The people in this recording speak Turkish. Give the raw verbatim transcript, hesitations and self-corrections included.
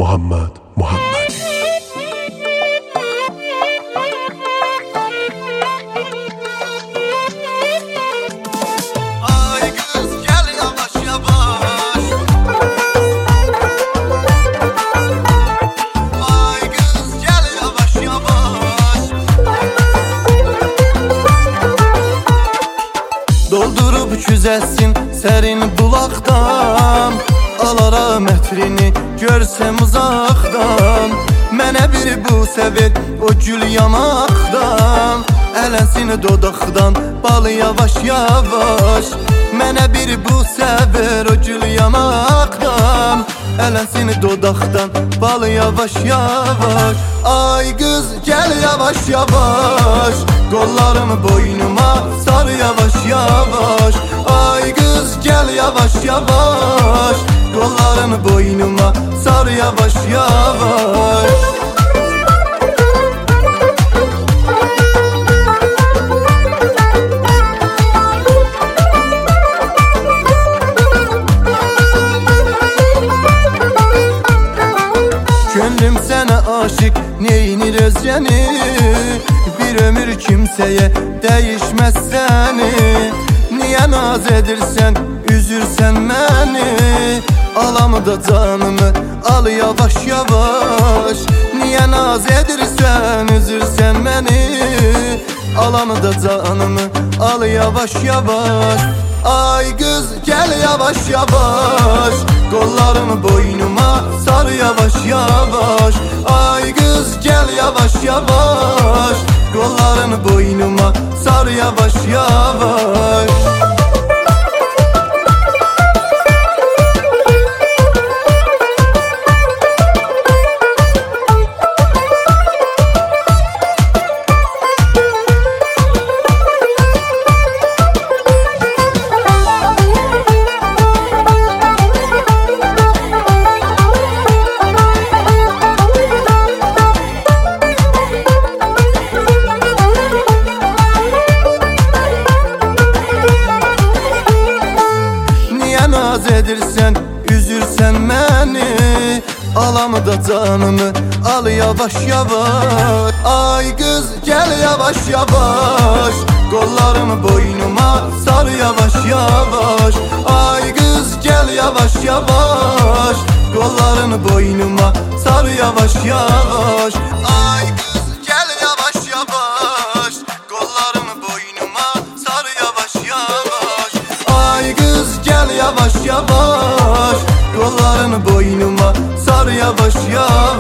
Muhammed Muhammed. Ay kız gel yavaş yavaş. Ay kız gel yavaş yavaş. Doldurup çüzəsin sərin bulaqdan, alaram ətrini görsəm uzaqdan. Mənə bir bu səvir o gül yanaqdan, ələnsin dodaqdan bal yavaş yavaş. Mənə bir bu səvir o gül yanaqdan, ələnsin dodaqdan bal yavaş yavaş. Ay qız gəl yavaş yavaş, qollarımı boynuma sar yavaş yavaş. Ay qız gəl yavaş yavaş, qollarını boynuma sar yavaş yavaş. Gönlüm sənə aşık neynir özgəni, bir ömür kimsəyə dəyişməz səni. Niyə naz edirsən, üzürsən məni, alam da canımı al yavaş yavaş. Niyə naz edirsən, üzürsən məni, alam da canımı al yavaş yavaş. Ay qız gəl yavaş yavaş, qollarımı boynuma sar yavaş yavaş. Ay qız gəl yavaş yavaş, qollarını boynuma sar yavaş yavaş. Naz edirsən, üzürsən məni, alam da canımı al yavaş yavaş. Ay qız gəl yavaş yavaş, qollarımı boynuma sar yavaş yavaş. Ay qız gəl yavaş yavaş, qollarını boynuma sar yavaş yavaş. Ay qız gəl yavaş yavaş, qollarını boynuma sar yavaş yavaş. Ay qız gəl yavaş yavaş, qollarını boynuma sar yavaş yavaş.